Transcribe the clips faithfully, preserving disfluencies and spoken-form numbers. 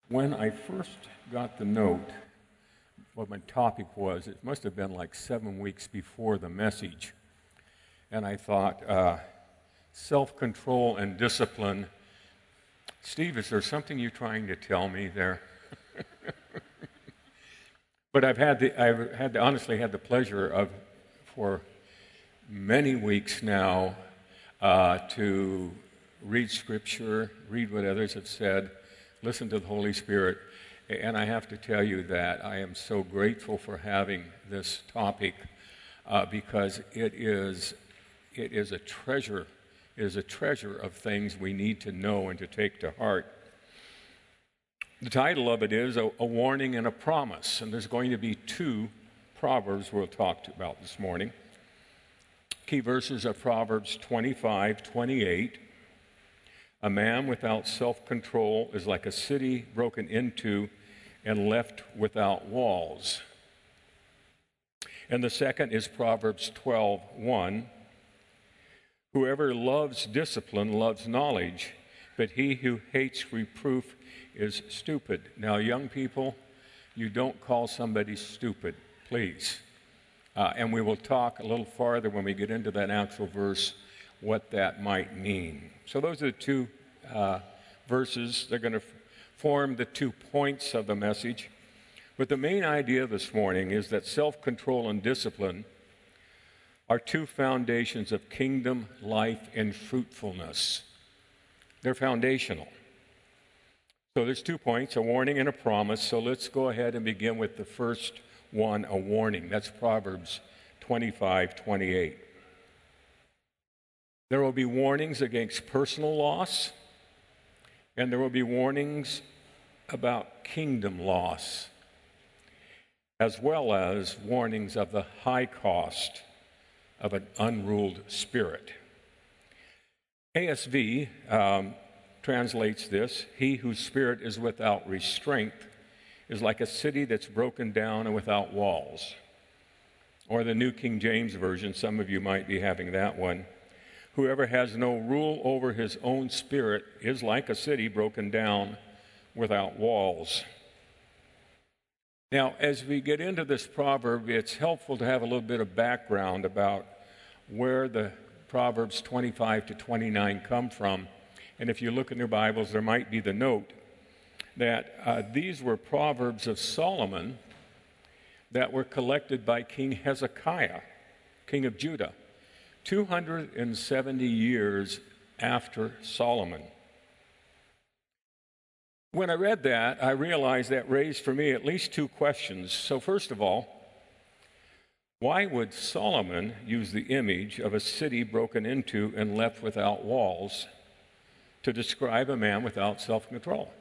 When I first got the note, what my topic was, it must have been like seven weeks before the message. And I thought, uh, self-control and discipline. Steve, is there something you're trying to tell me there? But I've had the, I've had the, honestly had the pleasure of, for many weeks now, uh, to read Scripture, read what others have said, listen to the Holy Spirit. And I have to tell you that I am so grateful for having this topic uh, because it is, it is a treasure, it is a treasure of things we need to know and to take to heart. The title of it is A, a Warning and a Promise, and there's going to be two Proverbs we'll talk about this morning. Key verses are Proverbs twenty-five, twenty-eight. A man without self-control is like a city broken into and left without walls. And the second is Proverbs twelve, one. Whoever loves discipline loves knowledge, but he who hates reproof is stupid. Now, young people, you don't call somebody stupid, please. Uh, and we will talk a little farther when we get into that actual verse what that might mean. So those are the two uh, verses. They're going to f- form the two points of the message. But the main idea this morning is that self-control and discipline are two foundations of kingdom life and fruitfulness. They're foundational. So there's two points, a warning and a promise. So let's go ahead and begin with the first one, a warning. That's Proverbs twenty-five, twenty-eight. There will be warnings against personal loss, and there will be warnings about kingdom loss, as well as warnings of the high cost of an unruled spirit. A S V um, translates this: he whose spirit is without restraint is like a city that's broken down and without walls. Or the New King James Version, some of you might be having that one. Whoever has no rule over his own spirit is like a city broken down without walls. Now, as we get into this proverb, it's helpful to have a little bit of background about where the Proverbs twenty-five to twenty-nine come from. And if you look in your Bibles, there might be the note that uh, these were Proverbs of Solomon that were collected by King Hezekiah, king of Judah, two hundred seventy years after Solomon. When I read that, I realized that raised for me at least two questions. So first of all, why would Solomon use the image of a city broken into and left without walls to describe a man without self-control?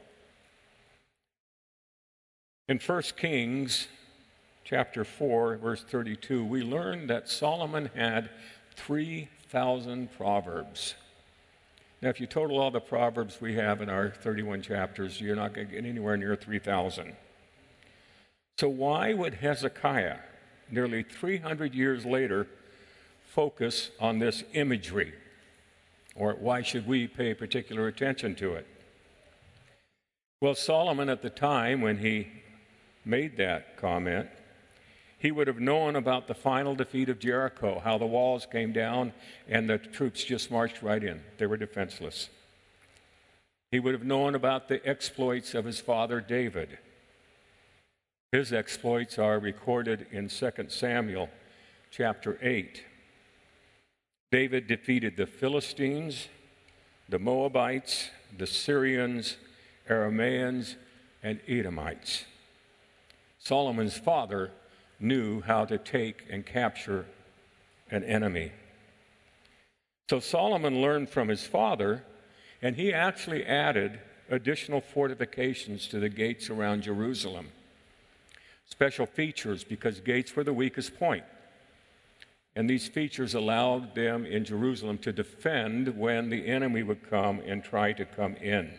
In First Kings chapter four, verse thirty-two, we learn that Solomon had three thousand proverbs. Now, if you total all the proverbs we have in our thirty-one chapters, you're not going to get anywhere near three thousand. So why would Hezekiah, nearly three hundred years later, focus on this imagery? Or why should we pay particular attention to it? Well, Solomon at the time when he made that comment, he would have known about the final defeat of Jericho, how the walls came down and the troops just marched right in. They were defenseless. He would have known about the exploits of his father David. His exploits are recorded in Second Samuel chapter eight. David defeated the Philistines, the Moabites, the Syrians, Arameans, and Edomites. Solomon's father knew how to take and capture an enemy. So Solomon learned from his father, and he actually added additional fortifications to the gates around Jerusalem. Special features, because gates were the weakest point. And these features allowed them in Jerusalem to defend when the enemy would come and try to come in.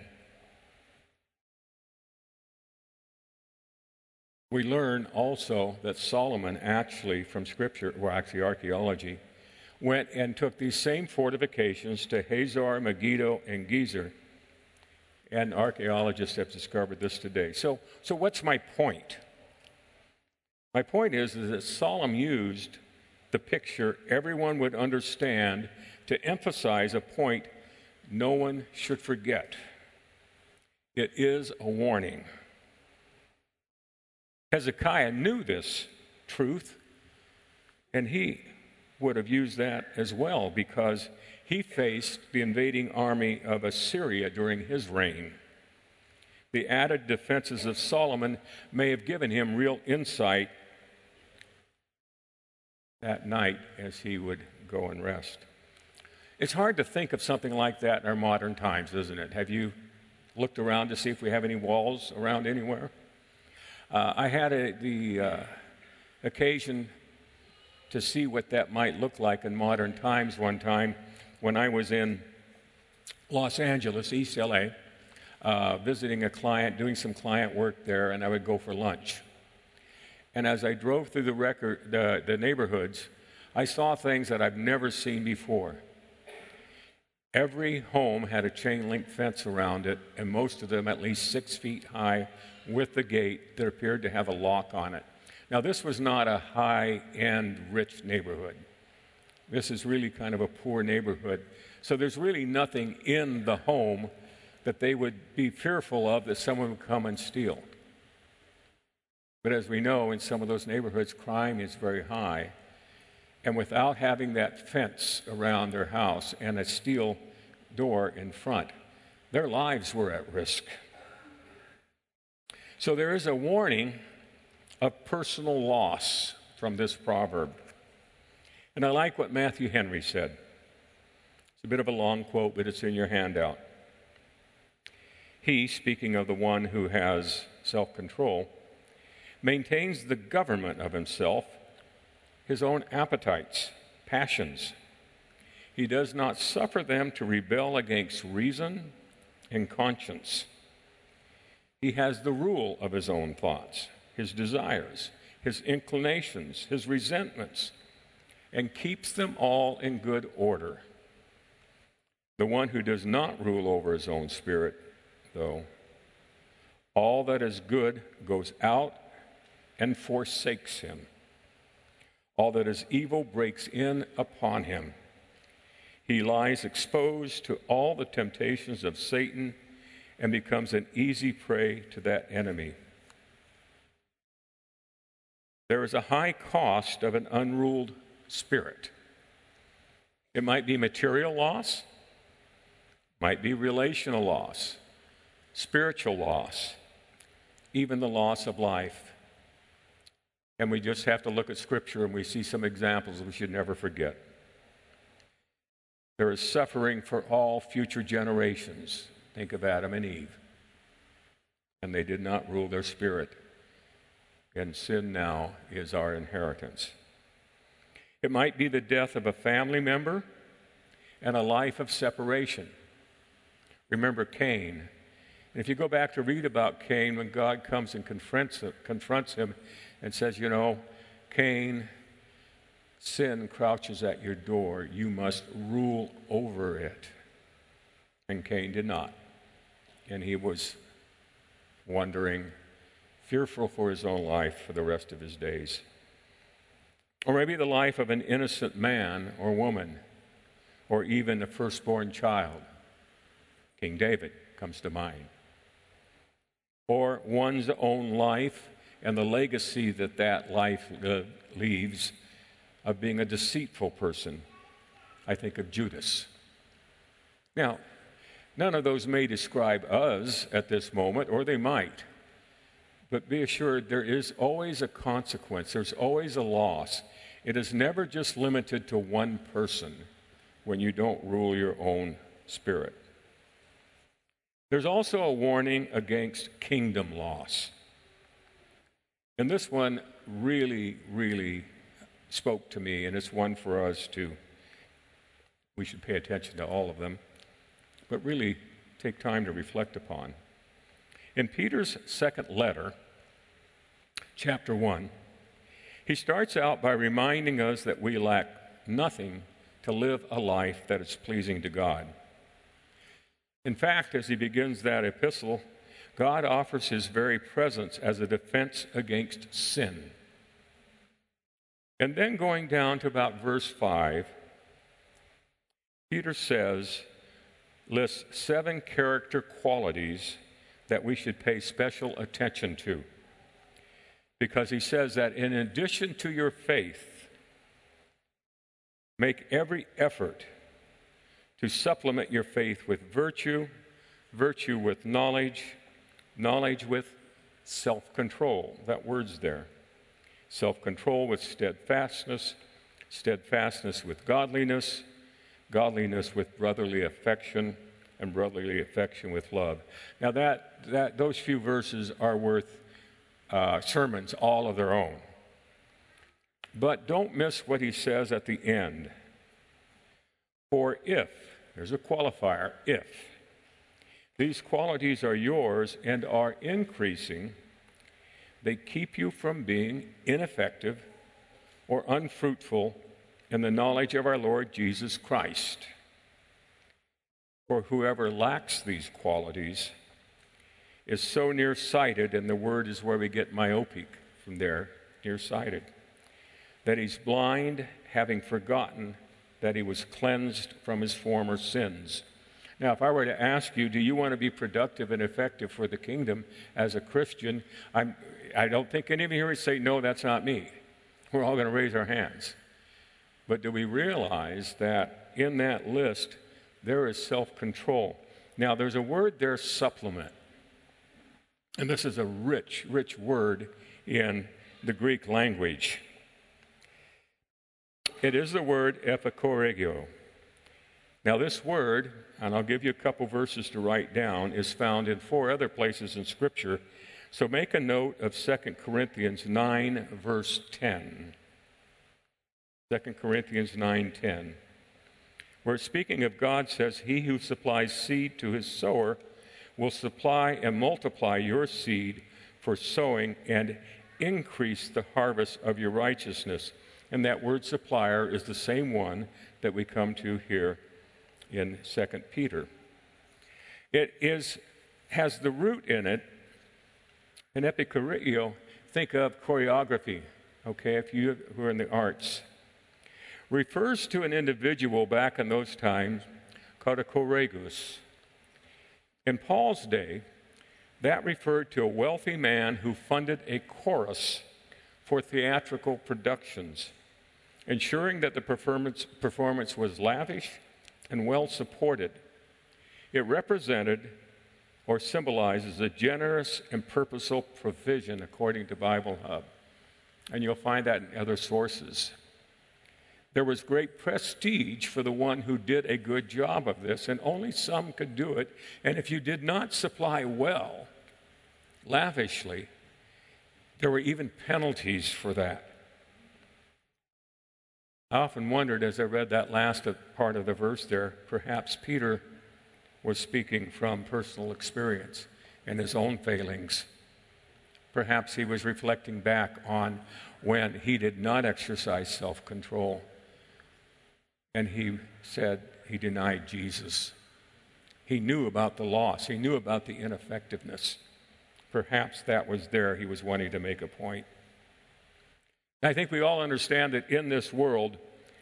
We learn also that Solomon actually, from Scripture, or actually archaeology, went and took these same fortifications to Hazor, Megiddo, and Gezer, And archaeologists have discovered this today. So, so what's my point? My point is, is that Solomon used the picture everyone would understand to emphasize a point no one should forget. It is a warning. Hezekiah knew this truth, and he would have used that as well because he faced the invading army of Assyria during his reign. The added defenses of Solomon may have given him real insight that night as he would go and rest. It's hard to think of something like that in our modern times, isn't it? Have you looked around to see if we have any walls around anywhere? Uh, I had a, the uh, occasion to see what that might look like in modern times one time when I was in Los Angeles, East L A, uh, visiting a client, doing some client work there, and I would go for lunch. And as I drove through the, record, the, the neighborhoods, I saw things that I've never seen before. Every home had a chain link fence around it, and most of them at least six feet high with the gate that appeared to have a lock on it. Now, this was not a high-end rich neighborhood. This is really kind of a poor neighborhood. So there's really nothing in the home that they would be fearful of that someone would come and steal. But as we know, in some of those neighborhoods, crime is very high. And without having that fence around their house and a steel door in front, their lives were at risk. So there is a warning of personal loss from this proverb. And I like what Matthew Henry said. It's a bit of a long quote, but it's in your handout. He, speaking of the one who has self-control, maintains the government of himself, his own appetites, passions. He does not suffer them to rebel against reason and conscience. He has the rule of his own thoughts, his desires, his inclinations, his resentments, and keeps them all in good order. The one who does not rule over his own spirit, though, all that is good goes out and forsakes him. All that is evil breaks in upon him. He lies exposed to all the temptations of Satan and becomes an easy prey to that enemy. There is a high cost of an unruled spirit. It might be material loss, might be relational loss, spiritual loss, even the loss of life. And we just have to look at Scripture and we see some examples we should never forget. There is suffering for all future generations. Think of Adam and Eve. And they did not rule their spirit. And sin now is our inheritance. It might be the death of a family member and a life of separation. Remember Cain. And if you go back to read about Cain, when God comes and confronts him, confronts him and says, you know, Cain, sin crouches at your door. You must rule over it. And Cain did not. And he was wandering, fearful for his own life for the rest of his days. Or maybe the life of an innocent man or woman, or even a firstborn child. King David comes to mind. Or one's own life and the legacy that that life uh, leaves of being a deceitful person. I think of Judas. Now, none of those may describe us at this moment, or they might. But be assured there is always a consequence. There's always a loss. It is never just limited to one person when you don't rule your own spirit. There's also a warning against kingdom loss. And this one really, really spoke to me, and it's one for us to, we should pay attention to all of them, but really take time to reflect upon. In Peter's second letter, chapter one, he starts out by reminding us that we lack nothing to live a life that is pleasing to God. In fact, as he begins that epistle, God offers his very presence as a defense against sin. And then going down to about verse five, Peter says, lists seven character qualities that we should pay special attention to. Because he says that in addition to your faith, make every effort to supplement your faith with virtue, virtue with knowledge, knowledge with self-control. That word's there. Self-control with steadfastness, steadfastness with godliness, godliness with brotherly affection, and brotherly affection with love. Now that, that those few verses are worth uh, sermons all of their own. But don't miss what he says at the end. For if, there's a qualifier, if, these qualities are yours and are increasing, they keep you from being ineffective or unfruitful in the knowledge of our Lord Jesus Christ. For whoever lacks these qualities is so nearsighted, and the word is where we get myopic from there, nearsighted, that he's blind, having forgotten that he was cleansed from his former sins. Now, if I were to ask you, do you want to be productive and effective for the kingdom as a Christian, I'm, I don't think any of you here would say, no, that's not me. We're all going to raise our hands. But do we realize that in that list, there is self-control? Now, there's a word there, supplement. And this is a rich, rich word in the Greek language. It is the word epikorregio. Now, this word, and I'll give you a couple verses to write down, is found in four other places in Scripture. So make a note of Second Corinthians nine, verse ten. Second Corinthians nine ten, where speaking of God says, he who supplies seed to his sower will supply and multiply your seed for sowing and increase the harvest of your righteousness. And that word supplier is the same one that we come to here in Second Peter. It is has the root in it, an epikorregio. Think of choreography, okay, if you who are in the arts. Refers to an individual back in those times called a choregus. In Paul's day, that referred to a wealthy man who funded a chorus for theatrical productions, ensuring that the performance, performance was lavish and well supported. It represented or symbolizes a generous and purposeful provision, according to Bible Hub. And you'll find that in other sources. There was great prestige for the one who did a good job of this, and only some could do it. And if you did not supply well, lavishly, there were even penalties for that. I often wondered as I read that last part of the verse there, perhaps Peter was speaking from personal experience and his own failings. Perhaps he was reflecting back on when he did not exercise self-control. And he said he denied Jesus. He knew about the loss. He knew about the ineffectiveness. Perhaps that was there. He was wanting to make a point. I think we all understand that in this world,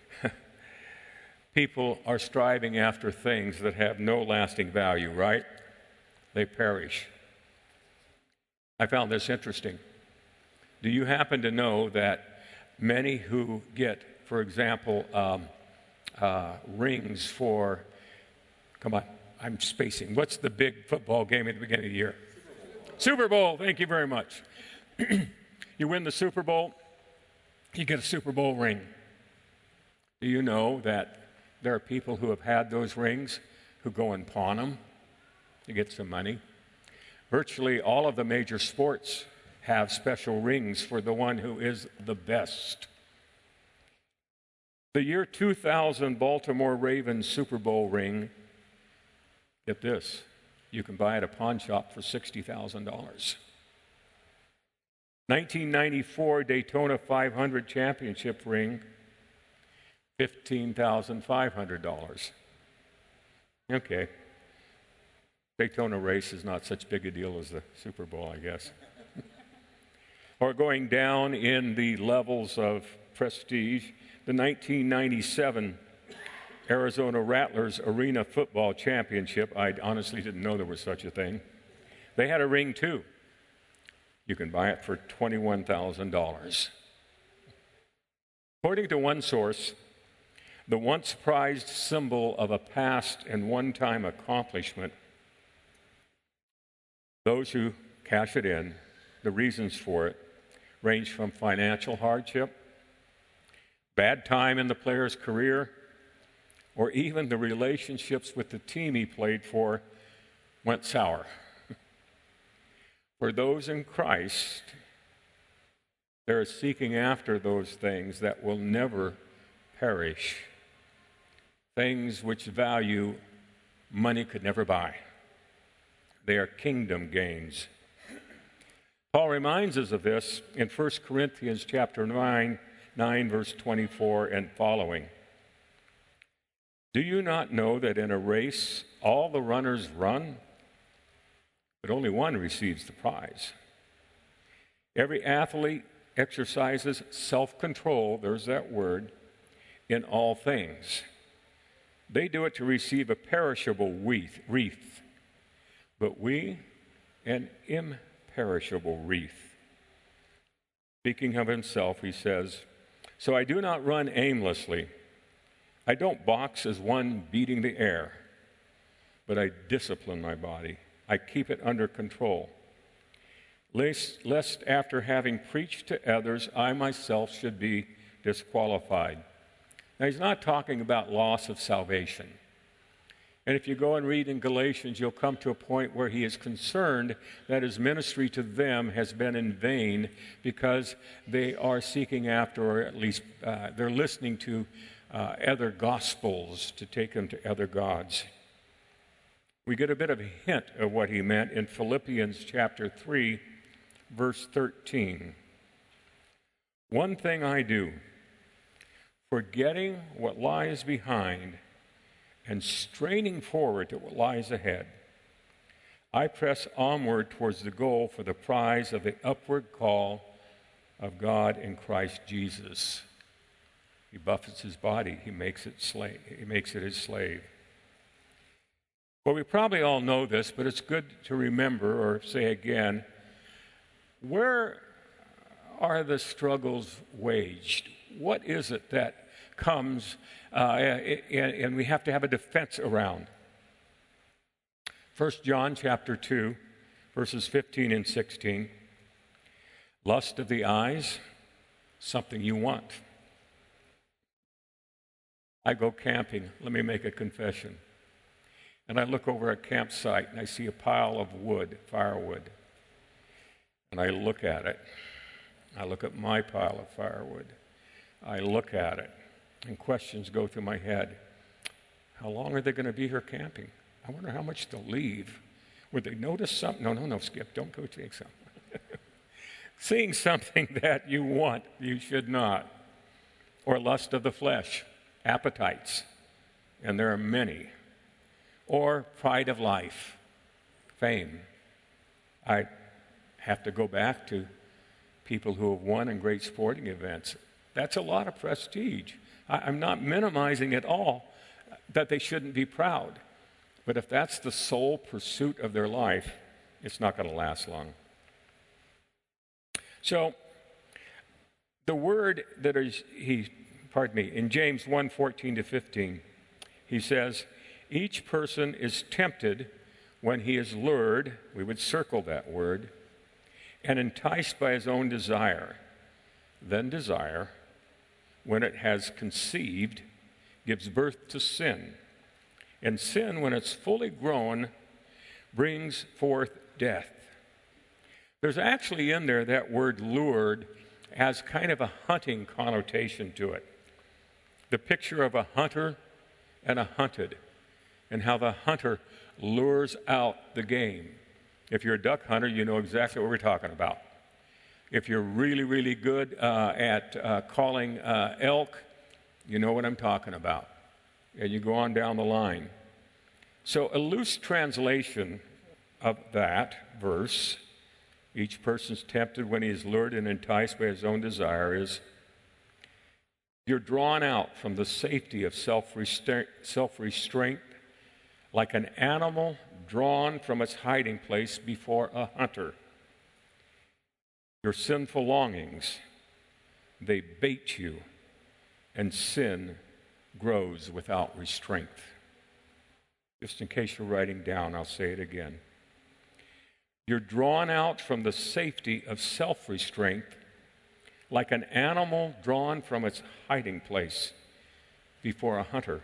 people are striving after things that have no lasting value, right? They perish. I found this interesting. Do you happen to know that many who get, for example, um, uh, rings for, come on, I'm spacing. What's the big football game at the beginning of the year? Super Bowl. Super Bowl, thank you very much. You win the Super Bowl, you get a Super Bowl ring. Do you know that there are people who have had those rings who go and pawn them to get some money? Virtually all of the major sports have special rings for the one who is the best. The year two thousand Baltimore Ravens Super Bowl ring, get this, you can buy at a pawn shop for sixty thousand dollars. nineteen ninety-four Daytona five hundred championship ring, fifteen thousand five hundred dollars. Okay. Daytona race is not such big a deal as the Super Bowl, I guess. Or going down in the levels of prestige, the nineteen ninety-seven Arizona Rattlers Arena Football Championship. I honestly didn't know there was such a thing. They had a ring too. You can buy it for twenty-one thousand dollars. According to one source, the once prized symbol of a past and one-time accomplishment, those who cash it in, the reasons for it, range from financial hardship, bad time in the player's career, or even the relationships with the team he played for went sour. For those in Christ, they're seeking after those things that will never perish, things which value money could never buy. They are kingdom gains. Paul reminds us of this in First Corinthians chapter nine, nine, verse twenty-four and following. Do you not know that in a race all the runners run, but only one receives the prize? Every athlete exercises self-control, there's that word, in all things. They do it to receive a perishable wreath, but we an imperishable wreath. Speaking of himself, he says, so I do not run aimlessly. I don't box as one beating the air, but I discipline my body. I keep it under control, lest, lest after having preached to others, I myself should be disqualified. Now, he's not talking about loss of salvation. And if you go and read in Galatians, you'll come to a point where he is concerned that his ministry to them has been in vain because they are seeking after, or at least uh, they're listening to uh, other gospels to take them to other gods. We get a bit of a hint of what he meant in Philippians chapter three, verse thirteen. One thing I do, forgetting what lies behind and straining forward to what lies ahead, I press onward towards the goal for the prize of the upward call of God in Christ Jesus. He buffets his body. He makes it slave. He makes it his slave. Well, we probably all know this, but it's good to remember or say again, where are the struggles waged? What is it that comes uh, and, and we have to have a defense around? First John chapter two, verses fifteen and sixteen. Lust of the eyes, something you want. I go camping. Let me make a confession. And I look over a campsite and I see a pile of wood, firewood. And I look at it. I look at my pile of firewood. I look at it. And questions go through my head. How long are they going to be here camping? I wonder how much they'll leave. Would they notice something? No, no, no, Skip, don't go take something. Seeing something that you want, you should not. Or lust of the flesh, appetites. And there are many. Or pride of life, fame. I have to go back to people who have won in great sporting events. That's a lot of prestige. I, I'm not minimizing at all that they shouldn't be proud. But if that's the sole pursuit of their life, it's not going to last long. So, the word that is, he, pardon me, in James one, fourteen to fifteen, he says, each person is tempted when he is lured, we would circle that word, and enticed by his own desire. Then desire, when it has conceived, gives birth to sin. And sin, when it's fully grown, brings forth death. There's actually in there that word lured has kind of a hunting connotation to it. The picture of a hunter and a hunted, and how the hunter lures out the game. If you're a duck hunter, you know exactly what we're talking about. If you're really, really good uh, at uh, calling uh, elk, you know what I'm talking about. And you go on down the line. So a loose translation of that verse, each person's tempted when he is lured and enticed by his own desire, is you're drawn out from the safety of self-restraint, self-restraint like an animal drawn from its hiding place before a hunter. Your sinful longings, they bait you, and sin grows without restraint. Just in case you're writing down, I'll say it again. You're drawn out from the safety of self-restraint like an animal drawn from its hiding place before a hunter.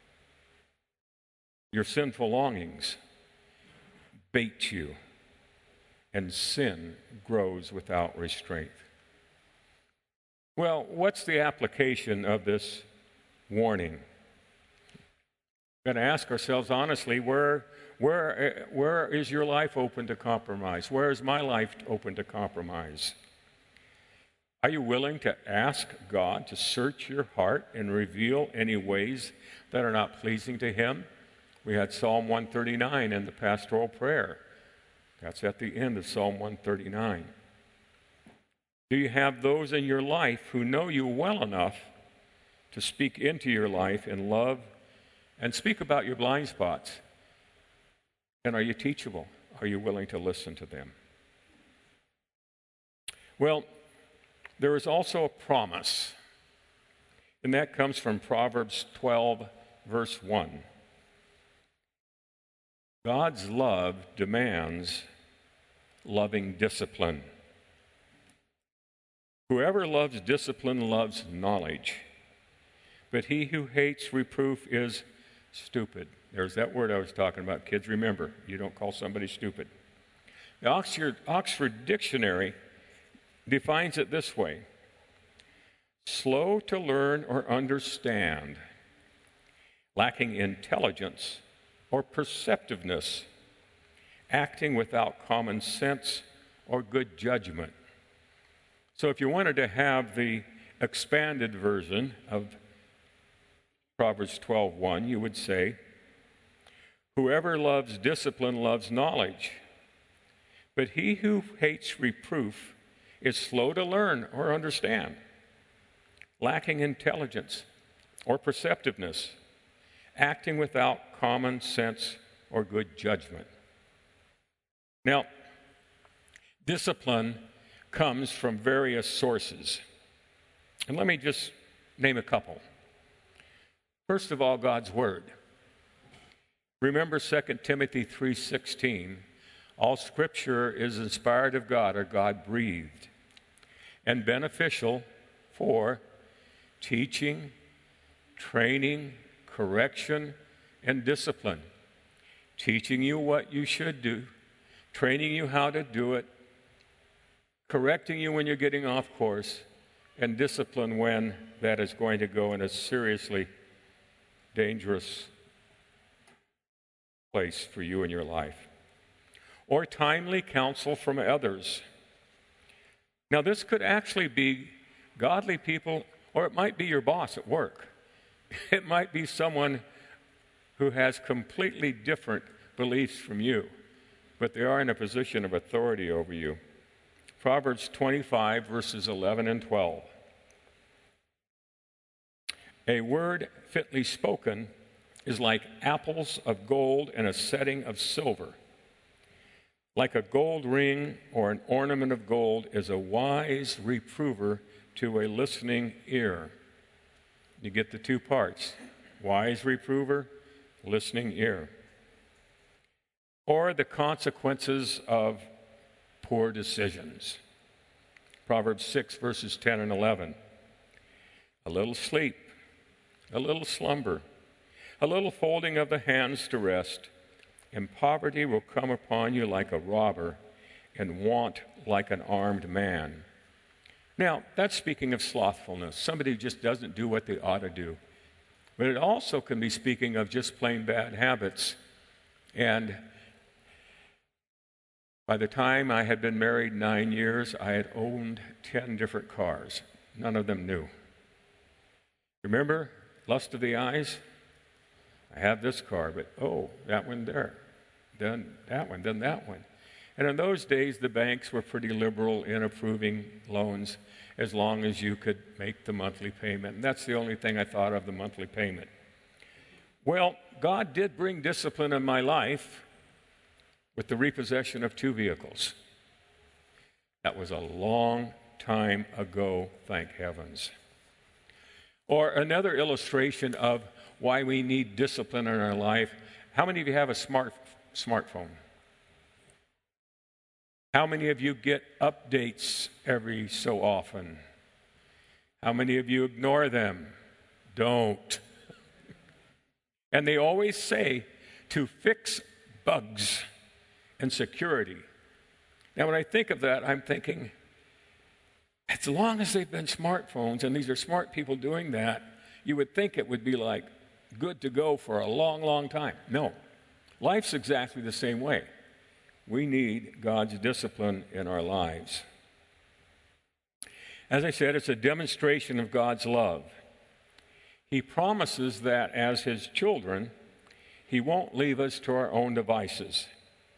Your sinful longings bait you, and sin grows without restraint. Well, what's the application of this warning? We're going to ask ourselves honestly, where, where, where is your life open to compromise? Where is my life open to compromise? Are you willing to ask God to search your heart and reveal any ways that are not pleasing to Him? We had Psalm one thirty-nine in the pastoral prayer. That's at the end of Psalm one thirty-nine. Do you have those in your life who know you well enough to speak into your life in love and speak about your blind spots? And are you teachable? Are you willing to listen to them? Well, there is also a promise, and that comes from Proverbs twelve, verse one. God's love demands loving discipline. Whoever loves discipline loves knowledge, but he who hates reproof is stupid. There's that word I was talking about. Kids, remember, you don't call somebody stupid. The Oxford, Oxford Dictionary defines it this way: slow to learn or understand, lacking intelligence or perceptiveness, acting without common sense or good judgment. So if you wanted to have the expanded version of Proverbs twelve one, you would say, whoever loves discipline loves knowledge, but he who hates reproof is slow to learn or understand, lacking intelligence or perceptiveness, acting without common sense or good judgment. Now, discipline comes from various sources. And let me just name a couple. First of all, God's Word. Remember Second Timothy three sixteen. All Scripture is inspired of God, or God-breathed, and beneficial for teaching, training, correction, and discipline. Teaching you what you should do, training you how to do it, correcting you when you're getting off course, and discipline when that is going to go in a seriously dangerous place for you in your life. Or timely counsel from others. Now, this could actually be godly people, or it might be your boss at work. It might be someone who has completely different beliefs from you, but they are in a position of authority over you. Proverbs twenty-five, verses eleven and twelve. A word fitly spoken is like apples of gold in a setting of silver. Like a gold ring or an ornament of gold is a wise reprover to a listening ear. You get the two parts: wise reprover, listening ear. Or the consequences of poor decisions. Proverbs six, verses ten and eleven. A little sleep, a little slumber, a little folding of the hands to rest, and poverty will come upon you like a robber, and want like an armed man. Now, that's speaking of slothfulness, somebody who just doesn't do what they ought to do. But it also can be speaking of just plain bad habits. And by the time I had been married nine years, I had owned ten different cars, none of them new. Remember, lust of the eyes? I have this car, but oh, that one there. done that one, done that one. And in those days, the banks were pretty liberal in approving loans as long as you could make the monthly payment. And that's the only thing I thought of, the monthly payment. Well, God did bring discipline in my life with the repossession of two vehicles. That was a long time ago, thank heavens. Or another illustration of why we need discipline in our life. How many of you have a smart smartphone? How many of you get updates every so often? How many of you ignore them? Don't. And they always say to fix bugs and security. Now, when I think of that, I'm thinking, as long as they've been smartphones, and these are smart people doing that, you would think it would be like good to go for a long, long time. No. Life's exactly the same way. We need God's discipline in our lives. As I said, it's a demonstration of God's love. He promises that as His children, He won't leave us to our own devices.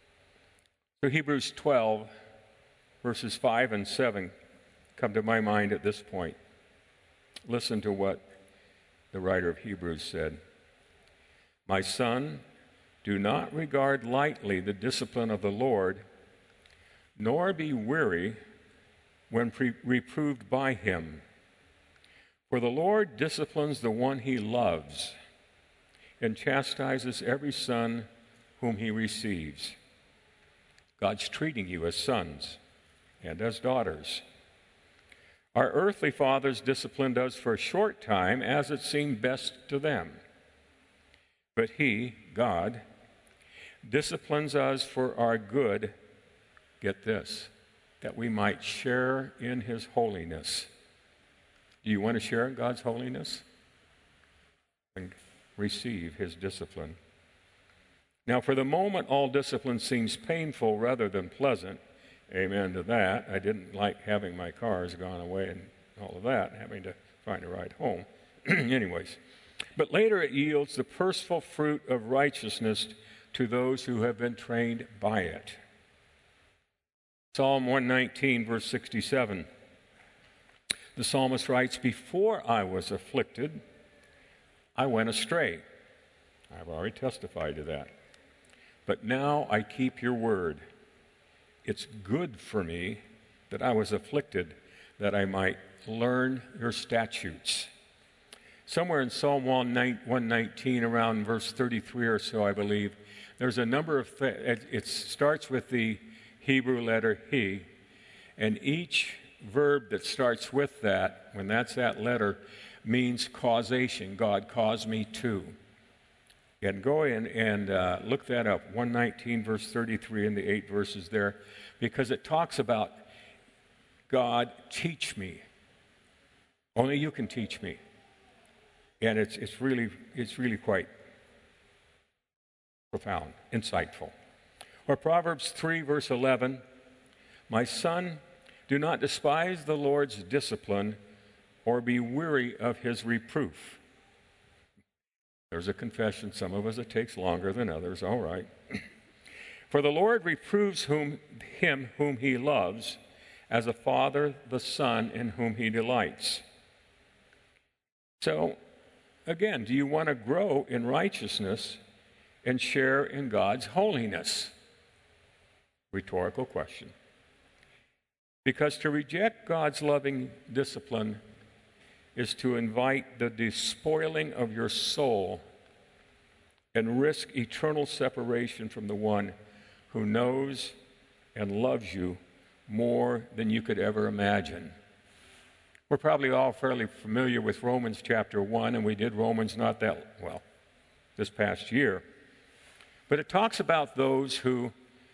So Hebrews twelve, verses five and seven come to my mind at this point. Listen to what the writer of Hebrews said. My son, do not regard lightly the discipline of the Lord, nor be weary when pre- reproved by Him. For the Lord disciplines the one He loves and chastises every son whom He receives. God's treating you as sons and as daughters. Our earthly fathers disciplined us for a short time as it seemed best to them. But He, God, disciplines us for our good, get this, that we might share in His holiness. Do you want to share in God's holiness? And receive His discipline. Now, for the moment, all discipline seems painful rather than pleasant. Amen to that. I didn't like having my cars gone away and all of that, having to find a ride home. Anyways, but later it yields the peaceful fruit of righteousness to those who have been trained by it. Psalm one nineteen, verse sixty-seven. The psalmist writes, before I was afflicted, I went astray. I've already testified to that. But now I keep your word. It's good for me that I was afflicted, that I might learn your statutes. Somewhere in Psalm one nineteen, around verse thirty-three or so, I believe, there's a number of things. It, it starts with the Hebrew letter He, and each verb that starts with that, when that's that letter, means causation. God caused me to. And go in and uh, look that up, one nineteen, verse thirty-three, and the eight verses there, because it talks about God, teach me. Only you can teach me. And it's, it's, really, it's really quite profound, insightful. Or Proverbs three, verse eleven, my son, do not despise the Lord's discipline or be weary of His reproof. There's a confession. Some of us it takes longer than others. All right. For the Lord reproves whom, him whom He loves, as a father the son in whom He delights. So, again, do you want to grow in righteousness and share in God's holiness? Rhetorical question. Because to reject God's loving discipline is to invite the despoiling of your soul and risk eternal separation from the one who knows and loves you more than you could ever imagine. We're probably all fairly familiar with Romans chapter one, and we did Romans not that, well, this past year. But it talks about those who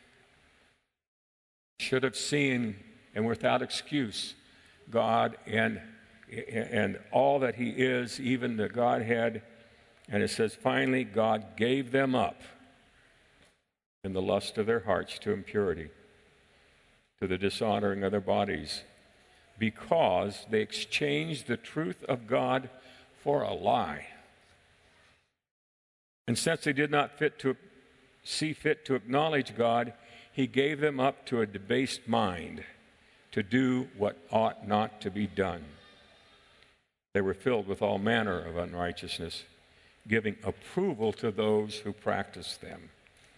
should have seen and without excuse God and and all that He is, even the Godhead. And it says, finally, God gave them up in the lust of their hearts to impurity, to the dishonoring of their bodies, because they exchanged the truth of God for a lie. And since they did not fit to see fit to acknowledge God, he gave them up to a debased mind to do what ought not to be done. They were filled with all manner of unrighteousness, giving approval to those who practice them.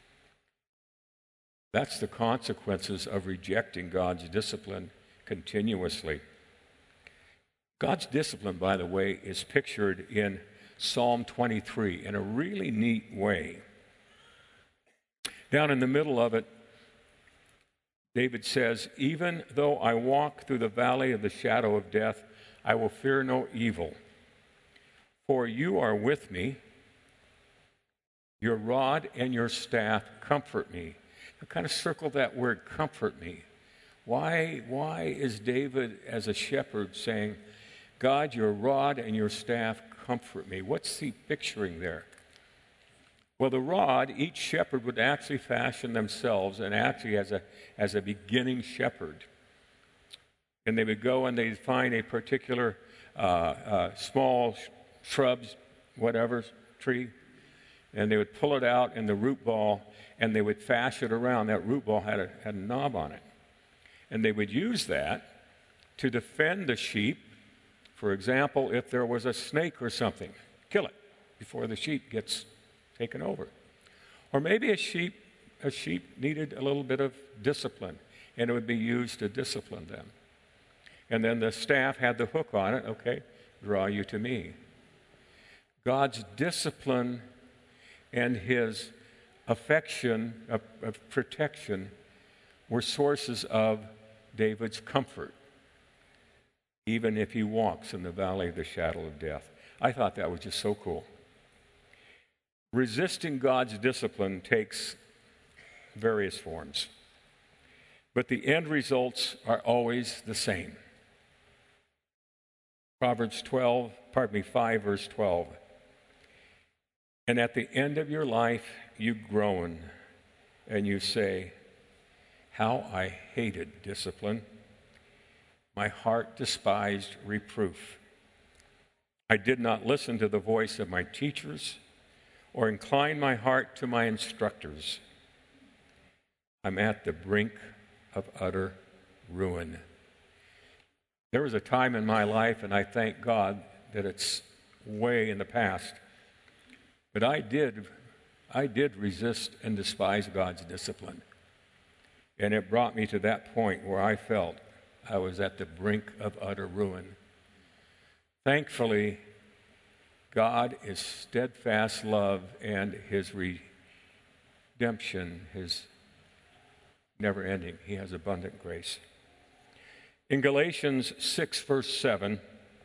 That's the consequences of rejecting God's discipline continuously. God's discipline, by the way, is pictured in Psalm twenty-three in a really neat way. Down in the middle of it, David says, "Even though I walk through the valley of the shadow of death, I will fear no evil. For you are with me. Your rod and your staff comfort me." I kind of circle that word, comfort me. Why, why is David, as a shepherd, saying, God, your rod and your staff comfort me? What's he picturing there? Well, the rod, each shepherd would actually fashion themselves and actually as a, as a beginning shepherd. And they would go and they'd find a particular uh, uh, small sh- shrubs, whatever, tree, and they would pull it out in the root ball and they would fashion it around. That root ball had a, had a knob on it. And they would use that to defend the sheep. For example, if there was a snake or something, kill it before the sheep gets taken over. Or maybe a sheep, a sheep needed a little bit of discipline, and it would be used to discipline them. And then the staff had the hook on it, okay, draw you to me. God's discipline and his affection of, of protection were sources of David's comfort, even if he walks in the valley of the shadow of death. I thought that was just so cool. Resisting God's discipline takes various forms, but the end results are always the same. Proverbs twelve, pardon me, five, verse twelve. And at the end of your life, you groan and you say, how I hated discipline. My heart despised reproof. I did not listen to the voice of my teachers or incline my heart to my instructors. I'm at the brink of utter ruin. There was a time in my life, and I thank God that it's way in the past, but I did, I did resist and despise God's discipline. And it brought me to that point where I felt I was at the brink of utter ruin. Thankfully, God is steadfast love and his redemption, his never ending. He has abundant grace. In Galatians six, verse seven,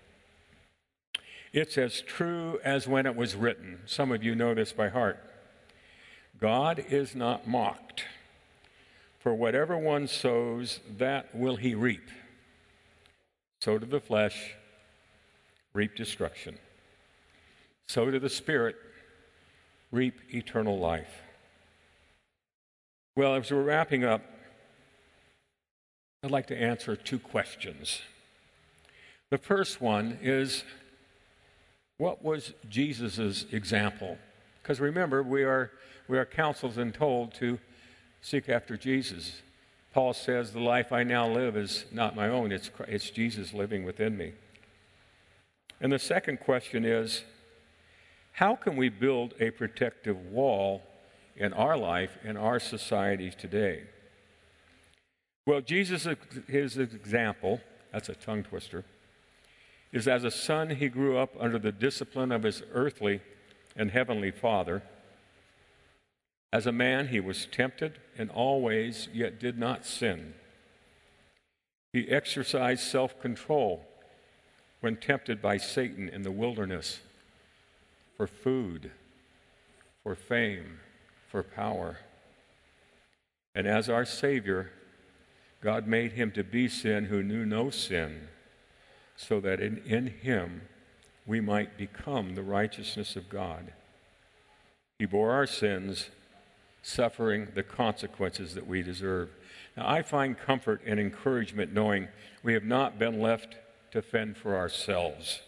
it's as true as when it was written. Some of you know this by heart. God is not mocked. For whatever one sows, that will he reap. Sow to the flesh, reap destruction. Sow to the Spirit, reap eternal life. Well, as we're wrapping up, I'd like to answer two questions. The first one is, what was Jesus' example? Because remember, we are, we are counseled and told to seek after Jesus. Paul says, the life I now live is not my own, it's, it's Jesus living within me. And the second question is, how can we build a protective wall in our life, in our society today? Well, Jesus, his example, that's a tongue twister, is as a son he grew up under the discipline of his earthly and heavenly Father. As a man, he was tempted in all ways, yet did not sin. He exercised self-control when tempted by Satan in the wilderness for food, for fame, for power. And as our Savior, God made him to be sin who knew no sin, so that in, in him we might become the righteousness of God. He bore our sins, suffering the consequences that we deserve. Now, I find comfort and encouragement knowing we have not been left to fend for ourselves.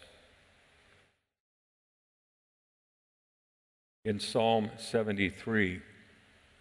In Psalm seventy-three,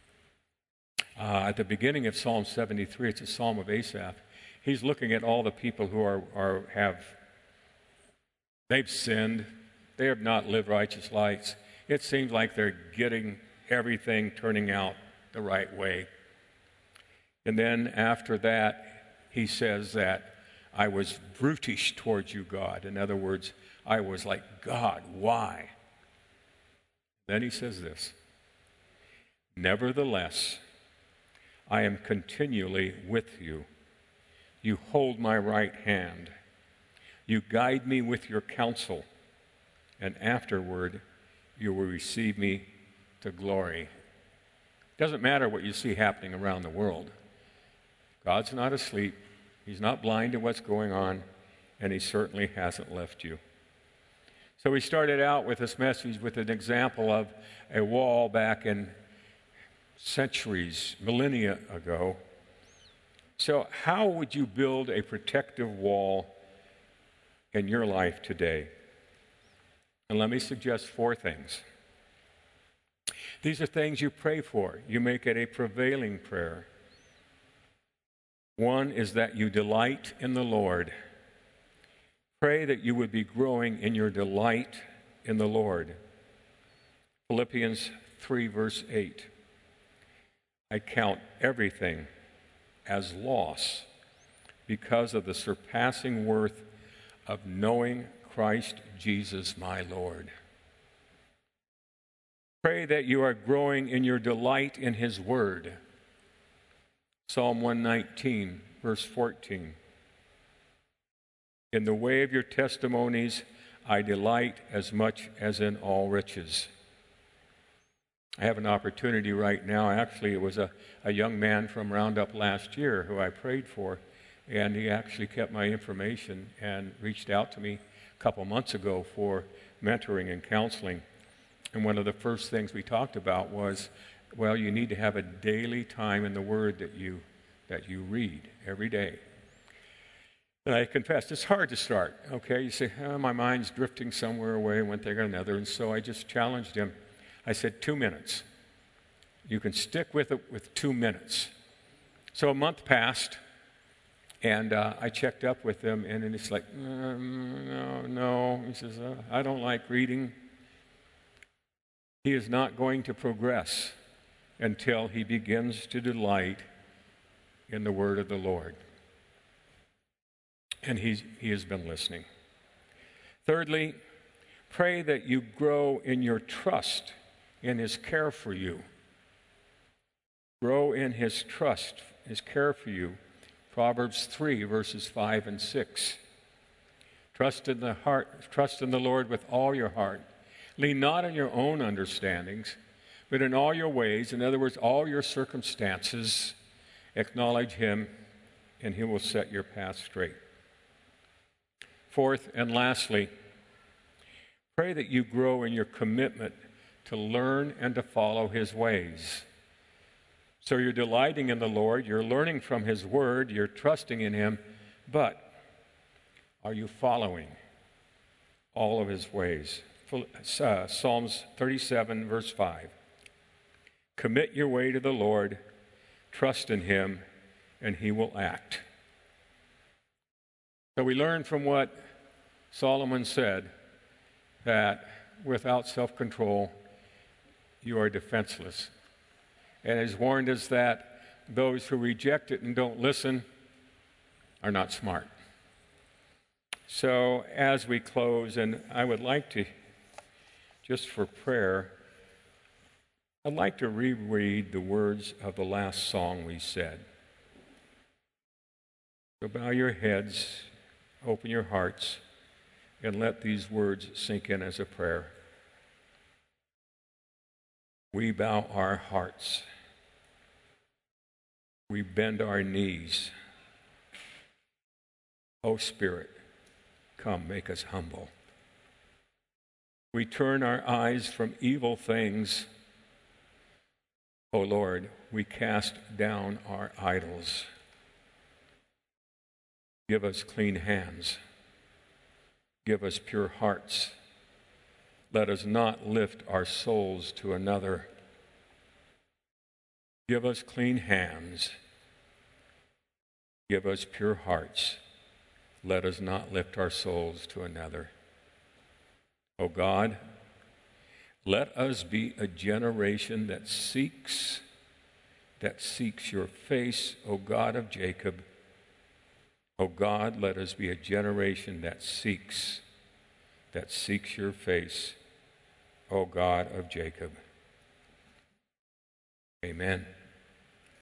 Uh, at the beginning of Psalm seventy-three, it's a psalm of Asaph. He's looking at all the people who are, are have, they've sinned. They have not lived righteous lives. It seems like they're getting everything turning out the right way. And then after that, he says that I was brutish towards you, God. In other words, I was like, God, why? Then he says this, nevertheless, I am continually with you. You hold my right hand. You guide me with your counsel, and afterward you will receive me to glory. It doesn't matter what you see happening around the world. God's not asleep. He's not blind to what's going on, and he certainly hasn't left you. So we started out with this message with an example of a wall back in centuries, millennia ago. So how would you build a protective wall in your life today? And let me suggest four things. These are things you pray for. You make it a prevailing prayer. One is that you delight in the Lord. Pray that you would be growing in your delight in the Lord. Philippians three, verse eight. I count everything as loss because of the surpassing worth of knowing Christ Jesus my Lord. Pray that you are growing in your delight in his word. Psalm one nineteen, verse fourteen. In the way of your testimonies, I delight as much as in all riches. I have an opportunity right now. Actually, it was a, a young man from Roundup last year who I prayed for, and he actually kept my information and reached out to me a couple months ago for mentoring and counseling. And one of the first things we talked about was, well, you need to have a daily time in the Word that you that you read every day. And I confessed, it's hard to start, okay? You say, oh, my mind's drifting somewhere away, one thing or another. And so I just challenged him. I said, two minutes. You can stick with it with two minutes. So a month passed, and uh, I checked up with him, and, and it's like, um, no, no. He says, uh, I don't like reading. He is not going to progress until he begins to delight in the word of the Lord. And he's, he has been listening. Thirdly, pray that you grow in your trust in his care for you. Grow in his trust, his care for you. Proverbs three, verses five and six. Trust in the heart, trust in the Lord with all your heart. Lean not on your own understandings, but in all your ways, in other words, all your circumstances, acknowledge him, and he will set your path straight. Fourth and lastly, pray that you grow in your commitment to learn and to follow his ways. So you're delighting in the Lord, you're learning from his word, you're trusting in him, but are you following all of his ways? Uh, Psalms thirty-seven, verse five. Commit your way to the Lord, trust in him, and he will act. So we learn from what Solomon said, that without self-control, you are defenseless. And has warned us that those who reject it and don't listen are not smart. So as we close, and I would like to, just for prayer, I'd like to reread the words of the last song we said. So bow your heads, open your hearts, and let these words sink in as a prayer. We bow our hearts. We bend our knees. O Spirit, come, make us humble. We turn our eyes from evil things. O Lord, we cast down our idols. Give us clean hands. Give us pure hearts. Let us not lift our souls to another. Give us clean hands. Give us pure hearts. Let us not lift our souls to another. O God, let us be a generation that seeks, that seeks your face, O God of Jacob. O God, let us be a generation that seeks, that seeks your face, O God of Jacob. Amen.